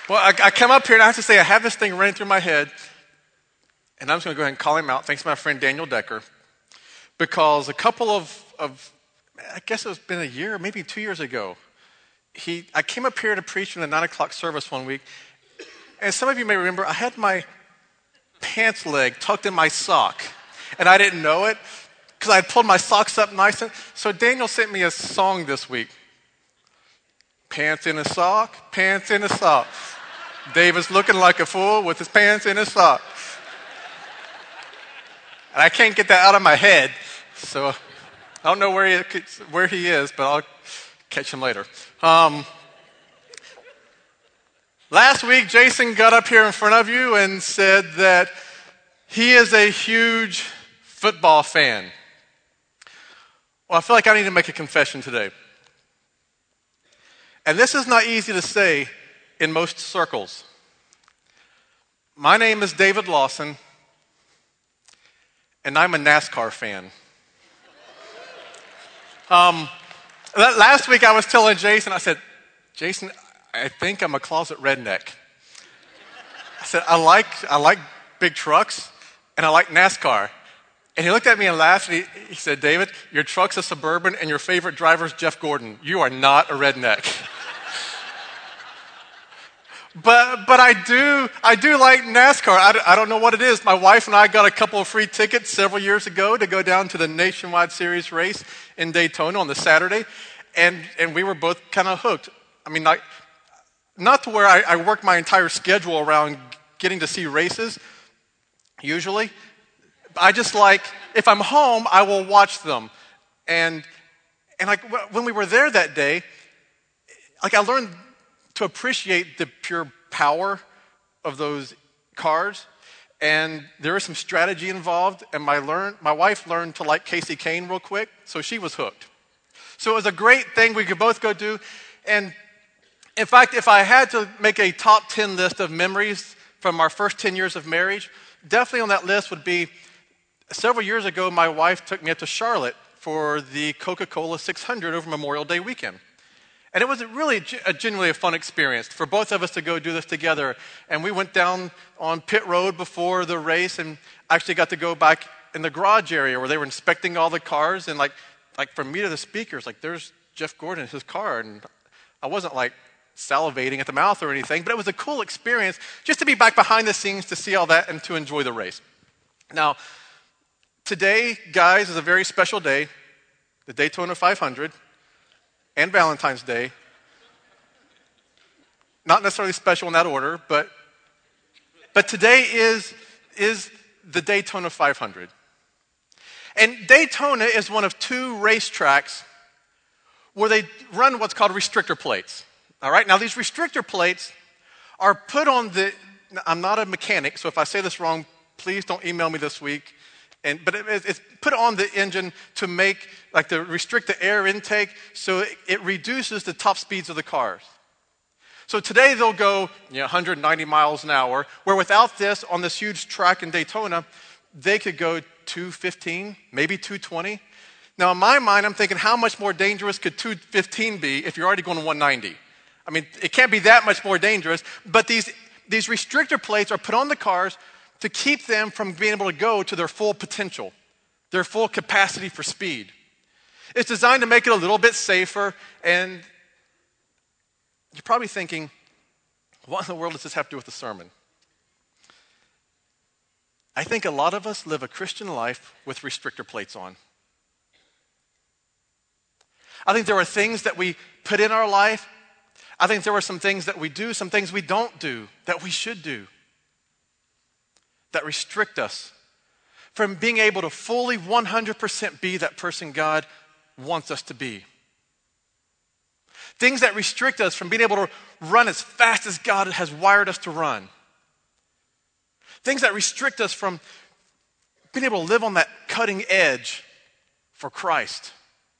Well, I come up here and I have to say I have this thing running through my head, and I'm just going to go ahead and call him out. Thanks to my friend Daniel Decker, because a couple of I guess it's been a year, maybe 2 years ago, I came up here to preach in the 9 o'clock service one week, and some of you may remember I had my pants leg tucked in my sock, and I didn't know it because I had pulled my socks up nice. So Daniel sent me a song this week. Pants in a sock, pants in a sock. David's looking like a fool with his pants in his sock. And I can't get that out of my head, so I don't know where he is, but I'll catch him later. Last week, Jason got up here in front of you and said that he is a huge football fan. Well, I feel like I need to make a confession today. And this is not easy to say in most circles. My name is David Lawson, and I'm a NASCAR fan. Last week I was telling Jason, I said, Jason, I think I'm a closet redneck. I said, I like big trucks, and I like NASCAR. And he looked at me and laughed, and he said, David, your truck's a Suburban, and your favorite driver's Jeff Gordon. You are not a redneck. But I do like NASCAR. I don't know what it is. My wife and I got a couple of free tickets several years ago to go down to the Nationwide Series race in Daytona on the Saturday, and we were both kind of hooked. I mean, not to where I work my entire schedule around getting to see races, usually. I just like, if I'm home, I will watch them. And like when we were there that day, like I learned to appreciate the pure power of those cars, and there is some strategy involved, and my wife learned to like Casey Kane real quick, so she was hooked. So it was a great thing we could both go do, and in fact, if I had to make a top 10 list of memories from our first 10 years of marriage, definitely on that list would be, several years ago, my wife took me up to Charlotte for the Coca-Cola 600 over Memorial Day weekend. And it was really genuinely a fun experience for both of us to go do this together. And we went down on pit road before the race and actually got to go back in the garage area where they were inspecting all the cars. And like from me to the speakers, like there's Jeff Gordon in his car. And I wasn't like salivating at the mouth or anything, but it was a cool experience just to be back behind the scenes to see all that and to enjoy the race. Now, today, guys, is a very special day, the Daytona 500. And Valentine's Day. Not necessarily special in that order, but today is the Daytona 500. And Daytona is one of two racetracks where they run what's called restrictor plates. All right, now these restrictor plates are put on I'm not a mechanic, so if I say this wrong, please don't email me this week. But it's put on the engine to restrict the air intake so it reduces the top speeds of the cars. So today they'll go 190 miles an hour, where without this, on this huge track in Daytona, they could go 215, maybe 220. Now in my mind, I'm thinking, how much more dangerous could 215 be if you're already going 190? I mean, it can't be that much more dangerous, but these restrictor plates are put on the cars to keep them from being able to go to their full potential, their full capacity for speed. It's designed to make it a little bit safer, and you're probably thinking, what in the world does this have to do with the sermon? I think a lot of us live a Christian life with restrictor plates on. I think there are things that we put in our life. I think there are some things that we do, some things we don't do that we should do, that restrict us from being able to fully 100% be that person God wants us to be. Things that restrict us from being able to run as fast as God has wired us to run. Things that restrict us from being able to live on that cutting edge for Christ.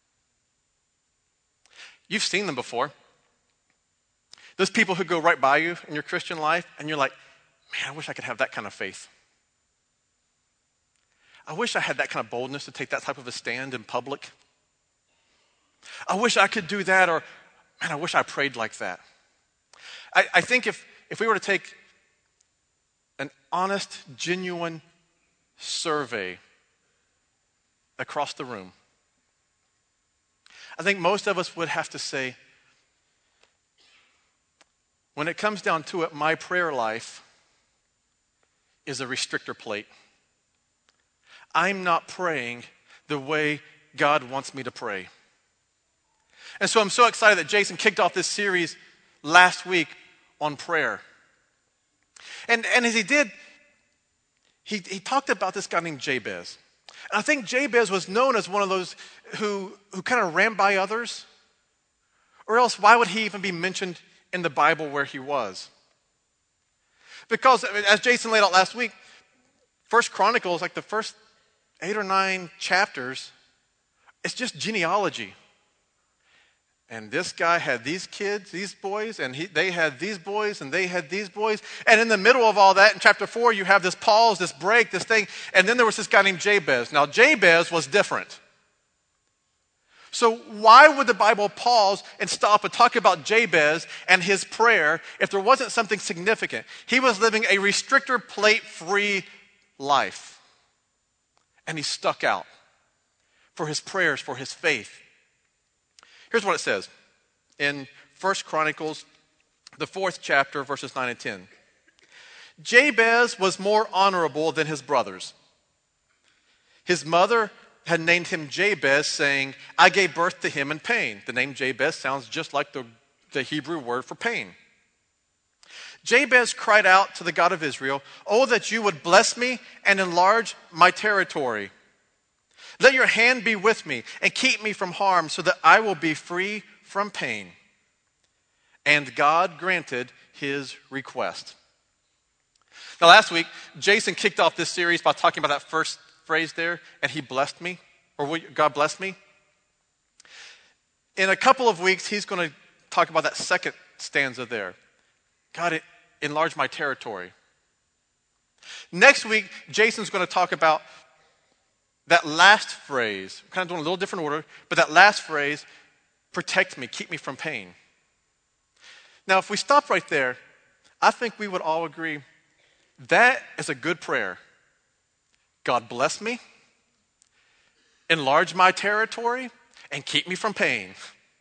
You've seen them before. Those people who go right by you in your Christian life, and you're like, man, I wish I could have that kind of faith. I wish I had that kind of boldness to take that type of a stand in public. I wish I could do that, or man, I wish I prayed like that. I think if if we were to take an honest, genuine survey across the room, I think most of us would have to say, when it comes down to it, my prayer life is a restrictor plate. I'm not praying the way God wants me to pray. And so I'm so excited that Jason kicked off this series last week on prayer. And as he did, he talked about this guy named Jabez. And I think Jabez was known as one of those who kind of ran by others. Or else why would he even be mentioned in the Bible where he was? Because as Jason laid out last week, First Chronicles, like the first 8 or 9 chapters, it's just genealogy. And this guy had these kids, these boys, and they had these boys, and they had these boys. And in the middle of all that, in chapter 4, you have this pause, this break, this thing. And then there was this guy named Jabez. Now, Jabez was different. So why would the Bible pause and stop and talk about Jabez and his prayer if there wasn't something significant? He was living a restrictor plate-free life. And he stuck out for his prayers, for his faith. Here's what it says in 1 Chronicles, the 4th chapter, verses 9 and 10. Jabez was more honorable than his brothers. His mother had named him Jabez, saying, I gave birth to him in pain. The name Jabez sounds just like the Hebrew word for pain. Jabez cried out to the God of Israel, oh, that you would bless me and enlarge my territory. Let your hand be with me and keep me from harm so that I will be free from pain. And God granted his request. Now last week, Jason kicked off this series by talking about that first phrase there, and he blessed me, or God blessed me. In a couple of weeks, he's going to talk about that second stanza there. God, enlarge my territory. Next week, Jason's going to talk about that last phrase, kind of doing a little different order, but that last phrase, protect me, keep me from pain. Now, if we stop right there, I think we would all agree that is a good prayer. God bless me, enlarge my territory, and keep me from pain.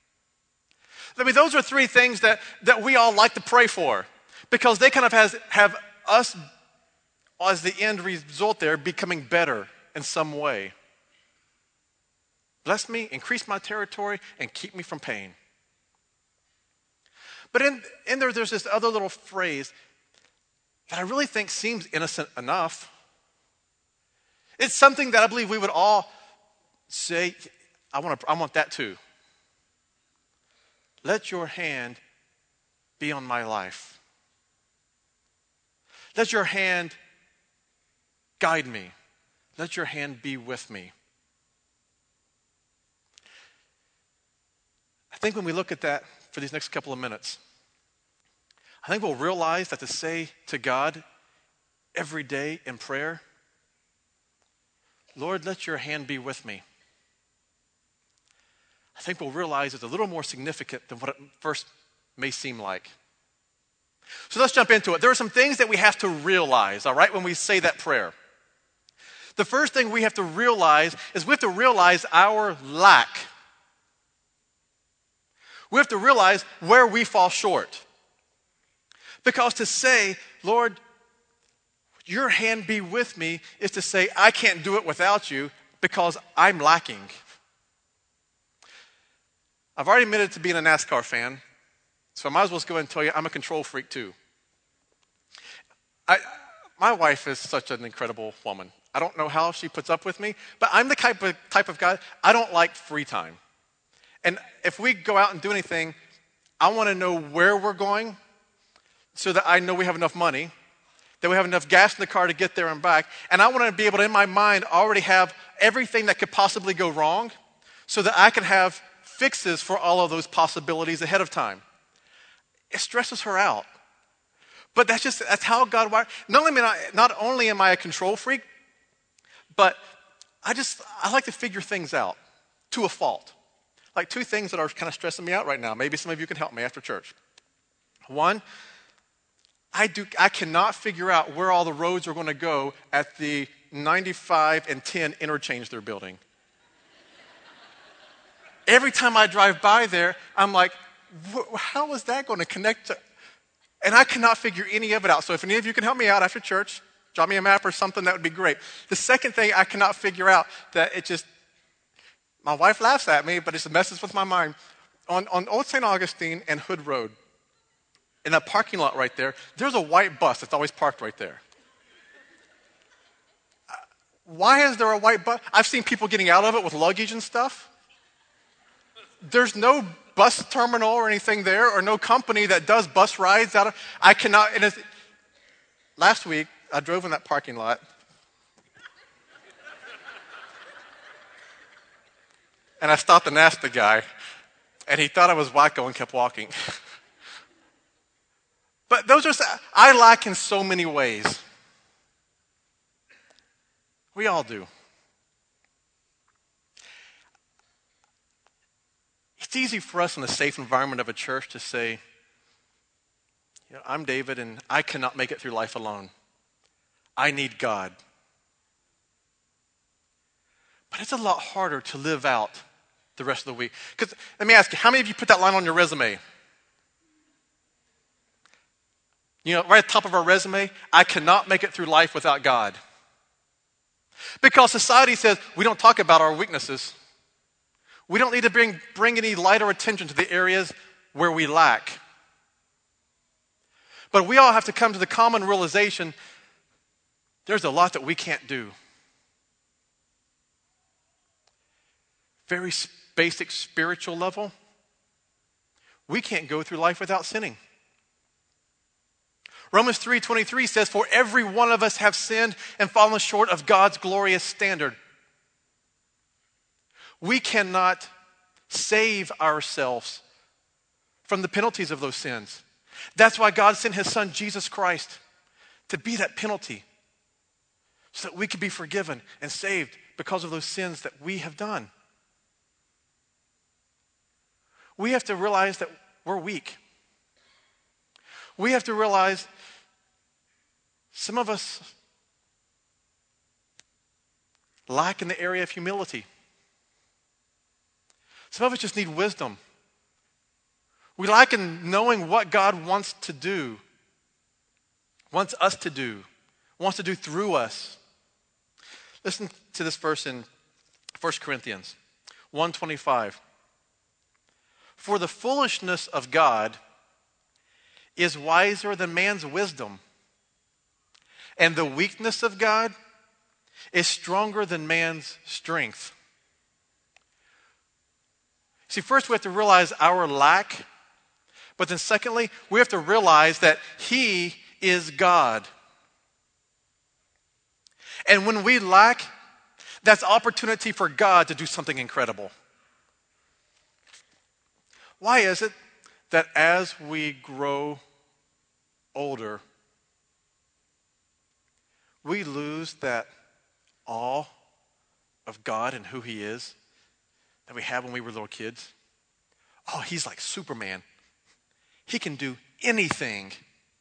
I mean, those are 3 things that we all like to pray for because they kind of have us as the end result there becoming better in some way. Bless me, increase my territory, and keep me from pain. But in there's this other little phrase that I really think seems innocent enough. It's something that I believe we would all say, I want that too. Let your hand be on my life. Let your hand guide me. Let your hand be with me. I think when we look at that for these next couple of minutes, I think we'll realize that to say to God every day in prayer, Lord, let your hand be with me, I think we'll realize it's a little more significant than what it first may seem like. So let's jump into it. There are some things that we have to realize, all right, when we say that prayer. The first thing we have to realize is we have to realize our lack. We have to realize where we fall short. Because to say, Lord, your hand be with me is to say, I can't do it without you because I'm lacking. I've already admitted to being a NASCAR fan, so I might as well go ahead and tell you I'm a control freak too. My wife is such an incredible woman. I don't know how she puts up with me, but I'm the type of guy, I don't like free time. And if we go out and do anything, I want to know where we're going so that I know we have enough money, that we have enough gas in the car to get there and back. And I want to be able to, in my mind, already have everything that could possibly go wrong so that I can have fixes for all of those possibilities ahead of time. It stresses her out. But that's how God wired. Not only am I a control freak, but I like to figure things out to a fault. Like 2 things that are kind of stressing me out right now. Maybe some of you can help me after church. One, I cannot figure out where all the roads are going to go at the 95 and 10 interchange they're building. Every time I drive by there, I'm like, how is that going to connect to? And I cannot figure any of it out. So if any of you can help me out after church, drop me a map or something, that would be great. The second thing I cannot figure out, that it just, my wife laughs at me, but it messes with my mind. On Old St. Augustine and Hood Road, in that parking lot right there, there's a white bus that's always parked right there. Why is there a white bus? I've seen people getting out of it with luggage and stuff. There's no bus terminal or anything there, or no company that does bus rides out of. I cannot. Last week, I drove in that parking lot, and I stopped and asked the guy, and he thought I was wacko and kept walking. But I lack in so many ways. We all do. It's easy for us in the safe environment of a church to say, I'm David and I cannot make it through life alone. I need God. But it's a lot harder to live out the rest of the week. Because let me ask you, how many of you put that line on your resume? Right at the top of our resume, I cannot make it through life without God. Because society says we don't talk about our weaknesses. We don't need to bring any light or attention to the areas where we lack. But we all have to come to the common realization there's a lot that we can't do. Very basic spiritual level, we can't go through life without sinning. Romans 3:23 says, for every one of us have sinned and fallen short of God's glorious standard. We cannot save ourselves from the penalties of those sins. That's why God sent his son, Jesus Christ, to be that penalty so that we could be forgiven and saved because of those sins that we have done. We have to realize that we're weak. We have to realize some of us lack in the area of humility. Some of us just need wisdom. We lack in knowing what God wants to do, wants us to do, wants to do through us. Listen to this verse in 1 Corinthians 1:25. For the foolishness of God is wiser than man's wisdom, and the weakness of God is stronger than man's strength. See, first we have to realize our lack, but then secondly, we have to realize that he is God. And when we lack, that's opportunity for God to do something incredible. Why is it that as we grow older, we lose that awe of God and who he is that we had when we were little kids? Oh, he's like Superman. He can do anything.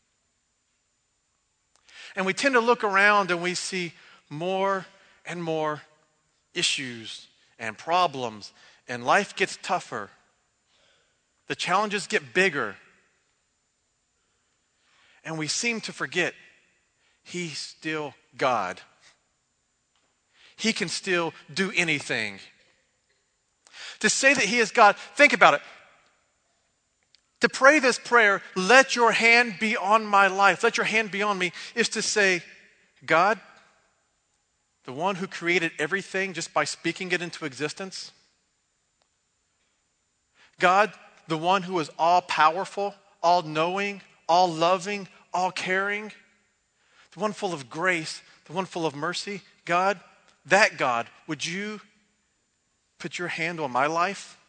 And we tend to look around and we see more and more issues and problems, and life gets tougher. The challenges get bigger. And we seem to forget he's still God. He can still do anything. To say that he is God, think about it. To pray this prayer, let your hand be on my life, let your hand be on me, is to say, God, the one who created everything just by speaking it into existence, God, the one who is all powerful, all knowing, all loving, all caring, the one full of grace, the one full of mercy, God, that God, would you put your hand on my life?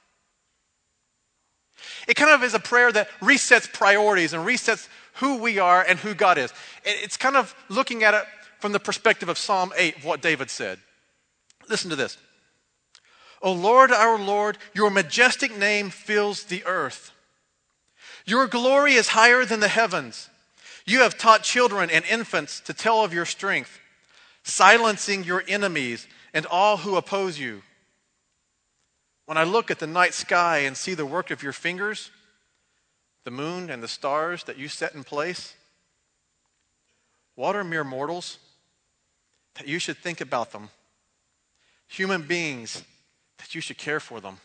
It kind of is a prayer that resets priorities and resets who we are and who God is. It's kind of looking at it from the perspective of Psalm 8, of what David said. Listen to this. O Lord, our Lord, your majestic name fills the earth. Your glory is higher than the heavens. You have taught children and infants to tell of your strength, silencing your enemies and all who oppose you. When I look at the night sky and see the work of your fingers, the moon and the stars that you set in place, what are mere mortals that you should think about them? Human beings that you should care for them.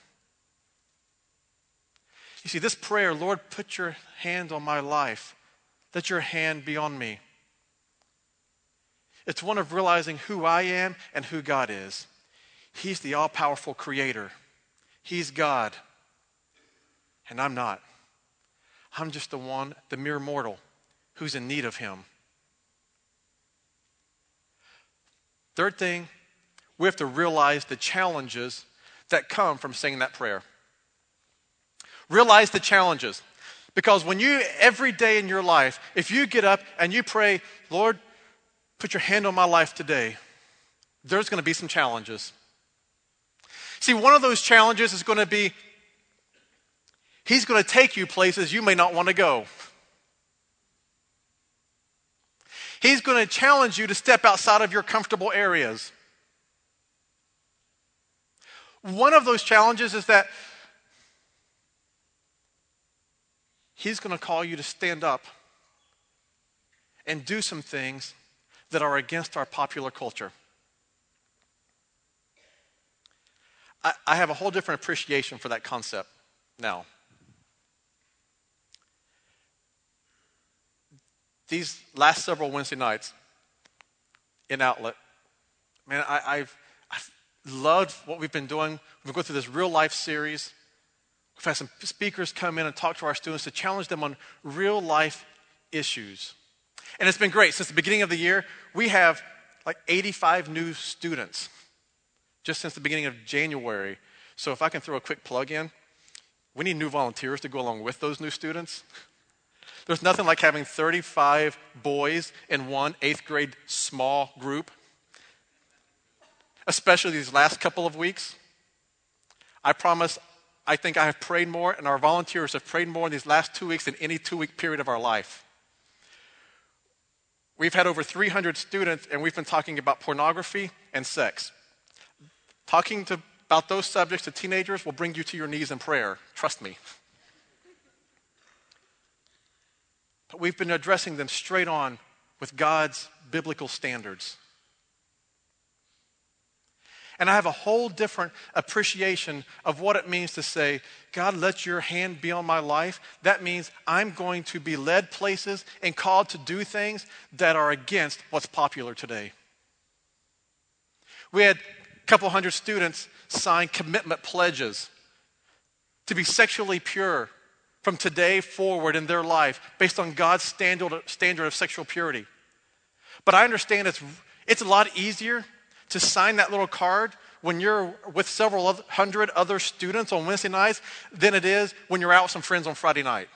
You see, this prayer, Lord, put your hand on my life. Let your hand be on me. It's one of realizing who I am and who God is. He's the all-powerful creator. He's God. And I'm not. I'm just the mere mortal who's in need of him. Third thing, we have to realize the challenges that come from saying that prayer. Realize the challenges. Because when you, every day in your life, if you get up and you pray, Lord, put your hand on my life today, there's going to be some challenges. See, one of those challenges is going to be, he's going to take you places you may not want to go. He's going to challenge you to step outside of your comfortable areas. One of those challenges is that he's going to call you to stand up and do some things that are against our popular culture. I have a whole different appreciation for that concept now. These last several Wednesday nights in Outlet, man, I've loved what we've been doing. We've been going through this real life series. We've had some speakers come in and talk to our students to challenge them on real life issues. And it's been great. Since the beginning of the year, we have like 85 new students just since the beginning of January. So if I can throw a quick plug in, we need new volunteers to go along with those new students. There's nothing like having 35 boys in one 8th grade small group, especially these last couple of weeks. I promise, I think I have prayed more, and our volunteers have prayed more in these last 2 weeks than any 2-week period of our life. We've had over 300 students, and we've been talking about pornography and sex. Talking about those subjects to teenagers will bring you to your knees in prayer. Trust me. But we've been addressing them straight on with God's biblical standards. And I have a whole different appreciation of what it means to say, God, let your hand be on my life. That means I'm going to be led places and called to do things that are against what's popular today. We had a couple hundred students sign commitment pledges to be sexually pure from today forward in their life based on God's standard of sexual purity. But I understand it's a lot easier to sign that little card when you're with several hundred other students on Wednesday nights than it is when you're out with some friends on Friday night.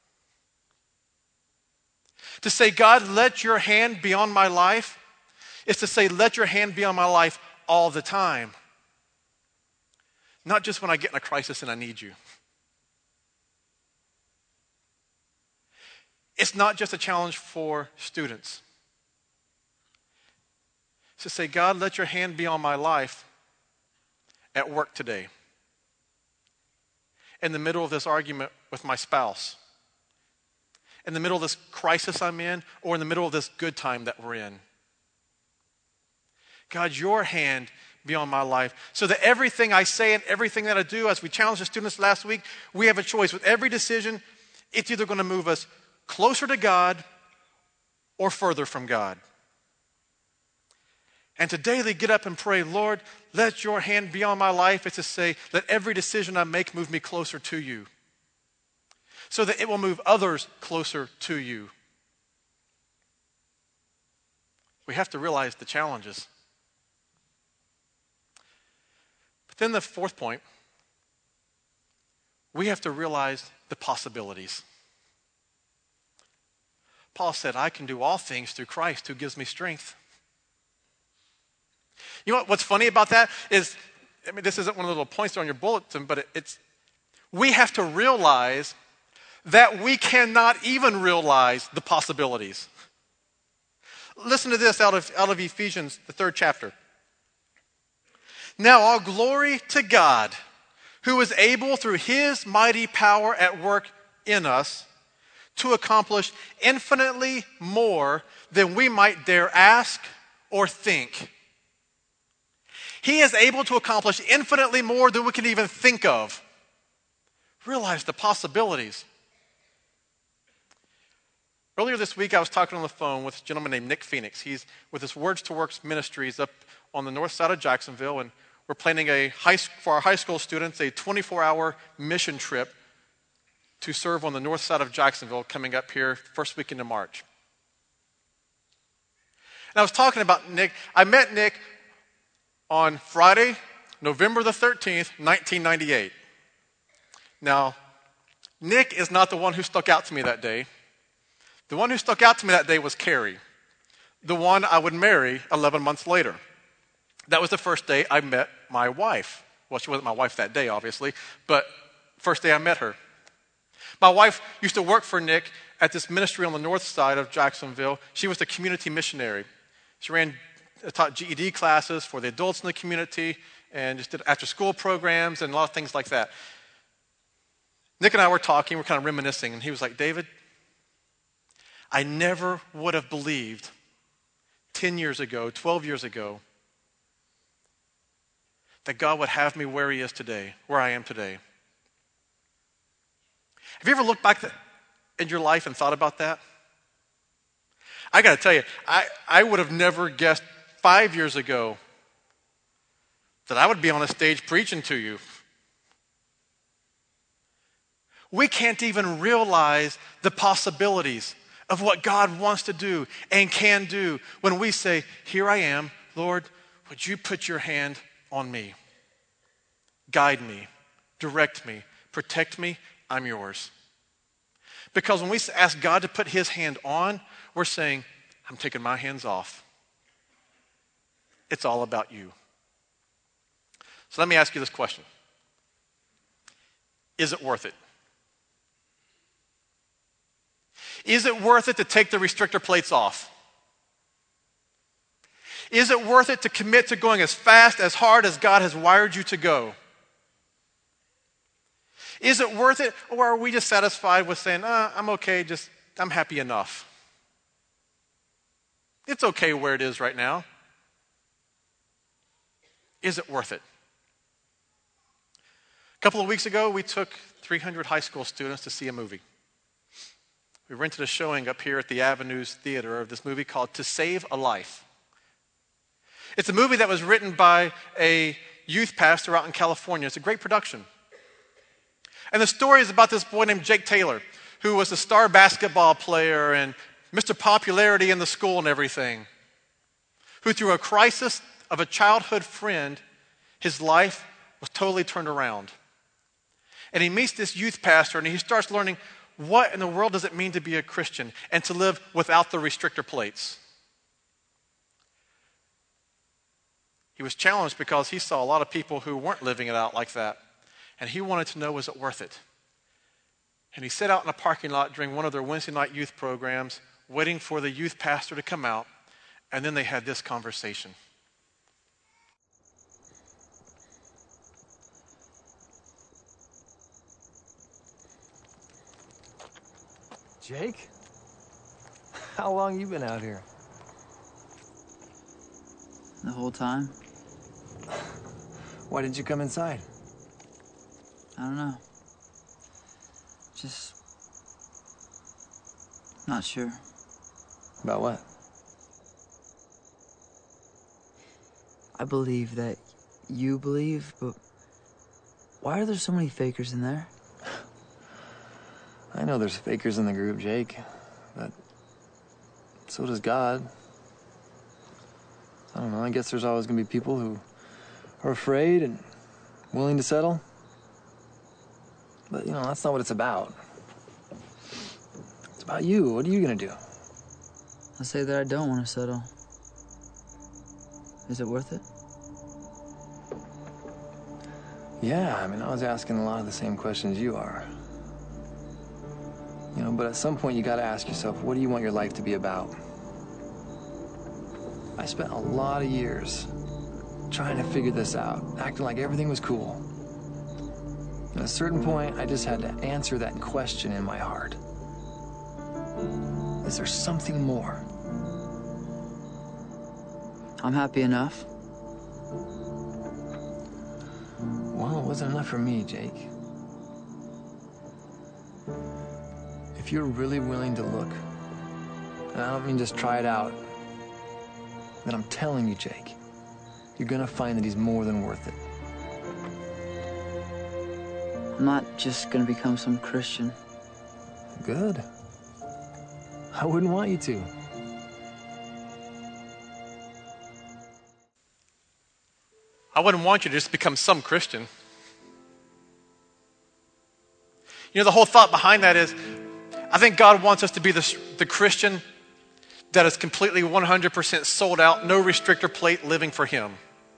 To say, God, let your hand be on my life, is to say, let your hand be on my life all the time. Not just when I get in a crisis and I need you. It's not just a challenge for students. It's to say, God, let your hand be on my life at work today. In the middle of this argument with my spouse. In the middle of this crisis I'm in, or in the middle of this good time that we're in. God, your hand be on my life. So that everything I say and everything that I do, as we challenged the students last week, we have a choice. With every decision, it's either going to move us closer to God or further from God. And to daily get up and pray, Lord, let your hand be on my life. It's to say, let every decision I make move me closer to you. So that it will move others closer to you. We have to realize the challenges. But then the fourth point, we have to realize the possibilities. Paul said, I can do all things through Christ who gives me strength. You know what's funny about that is, this isn't one of the little points on your bulletin, but we have to realize that we cannot even realize the possibilities. Listen to this out of Ephesians, the 3rd chapter. Now all glory to God, who is able through his mighty power at work in us to accomplish infinitely more than we might dare ask or think. He is able to accomplish infinitely more than we can even think of. Realize the possibilities. Earlier this week, I was talking on the phone with a gentleman named Nick Phoenix. He's with his Words to Works Ministries up on the north side of Jacksonville, and we're planning for our high school students a 24-hour mission trip to serve on the north side of Jacksonville coming up here first weekend in March. And I was talking about Nick. I met Nick on Friday, November the 13th, 1998. Now, Nick is not the one who stuck out to me that day. The one who stuck out to me that day was Carrie, the one I would marry 11 months later. That was the first day I met my wife. Well, she wasn't my wife that day, obviously, but first day I met her. My wife used to work for Nick at this ministry on the north side of Jacksonville. She was the community missionary. She taught GED classes for the adults in the community and just did after-school programs and a lot of things like that. Nick and I were talking, we're kind of reminiscing, and he was like, David, I never would have believed 10 years ago, 12 years ago, that God would have me where he is today, where I am today. Have you ever looked back in your life and thought about that? I got to tell you, I would have never guessed 5 years ago that I would be on a stage preaching to you. We can't even realize the possibilities of what God wants to do and can do when we say, here I am, Lord, would you put your hand on me? Guide me, direct me, protect me, I'm yours. Because when we ask God to put his hand on, we're saying, I'm taking my hands off. It's all about you. So let me ask you this question. Is it worth it? Is it worth it to take the restrictor plates off? Is it worth it to commit to going as fast, as hard as God has wired you to go? Is it worth it, or are we just satisfied with saying, I'm okay, I'm happy enough? It's okay where it is right now. Is it worth it? A couple of weeks ago, we took 300 high school students to see a movie. We rented a showing up here at the Avenues Theater of this movie called To Save a Life. It's a movie that was written by a youth pastor out in California. It's a great production. And the story is about this boy named Jake Taylor, who was a star basketball player and Mr. Popularity in the school and everything, who through a crisis of a childhood friend, his life was totally turned around. And he meets this youth pastor and he starts learning what in the world does it mean to be a Christian and to live without the restrictor plates. He was challenged because he saw a lot of people who weren't living it out like that. And he wanted to know, was it worth it? And he sat out in a parking lot during one of their Wednesday night youth programs, waiting for the youth pastor to come out. And then they had this conversation. Jake? How long you been out here? The whole time? Why didn't you come inside? I don't know. Just not sure. About what? I believe that you believe, but why are there so many fakers in there? I know there's fakers in the group, Jake, but so does God. I don't know, I guess there's always gonna be people who are afraid and willing to settle. But, that's not what it's about. It's about you. What are you gonna do? I say that I don't want to settle. Is it worth it? Yeah, I was asking a lot of the same questions you are. But at some point you got to ask yourself, what do you want your life to be about? I spent a lot of years trying to figure this out, acting like everything was cool. At a certain point, I just had to answer that question in my heart. Is there something more? I'm happy enough. Well, it wasn't enough for me, Jake. If you're really willing to look, and I don't mean just try it out, then I'm telling you, Jake, you're gonna find that he's more than worth it. I'm not just gonna become some Christian. Good. I wouldn't want you to. I wouldn't want you to just become some Christian. The whole thought behind that is, I think God wants us to be the Christian that is completely 100% sold out, no restrictor plate, living for Him.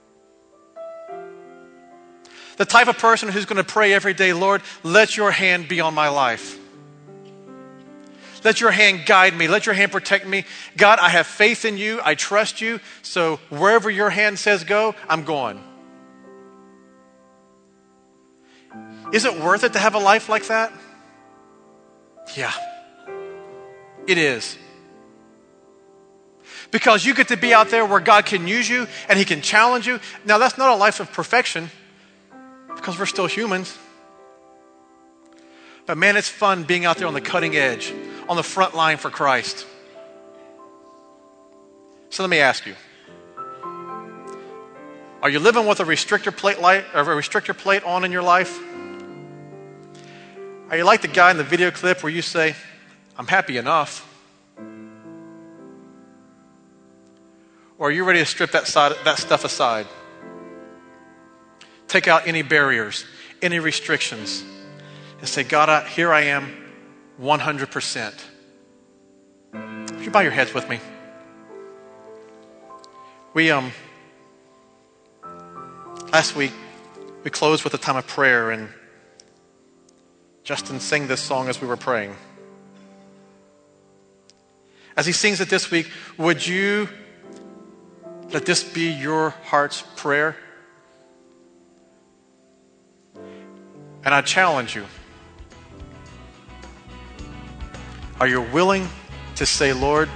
The type of person who's going to pray every day, Lord, let your hand be on my life. Let your hand guide me. Let your hand protect me. God, I have faith in you. I trust you. So wherever your hand says go, I'm going. Is it worth it to have a life like that? Yeah, it is. Because you get to be out there where God can use you and He can challenge you. Now, that's not a life of perfection because we're still humans. But man, it's fun being out there on the cutting edge, on the front line for Christ. So let me ask you, are you living with a restrictor plate on in your life? Are you like the guy in the video clip where you say, I'm happy enough? Or are you ready to strip that stuff aside? Take out any barriers, any restrictions, and say, God, here I am, 100%. Would you bow your heads with me? Last week, we closed with a time of prayer, and Justin sang this song as we were praying. As he sings it this week, would you let this be your heart's prayer? And I challenge you. Are you willing to say, Lord,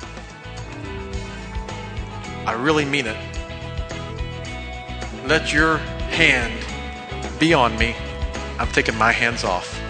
I really mean it. Let your hand be on me. I'm taking my hands off.